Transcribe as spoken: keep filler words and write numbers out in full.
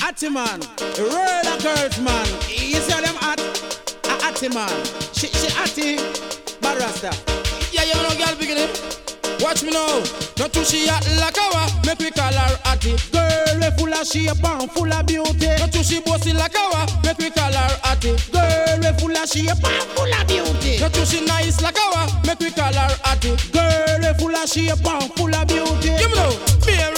Atty man, real a girls man. You see them at a Atty man. She she Atty, bad rasta. Yeah, you know girl beginning. Watch me now. Not too she hot like a make we call her Atty. Girl we full of shape and full of beauty. Not too she bossy like a make we call her Atty. Girl we full of shape and full of beauty. Not too she nice like a make we call her Atty. Girl we full of shape and full of beauty. You know, me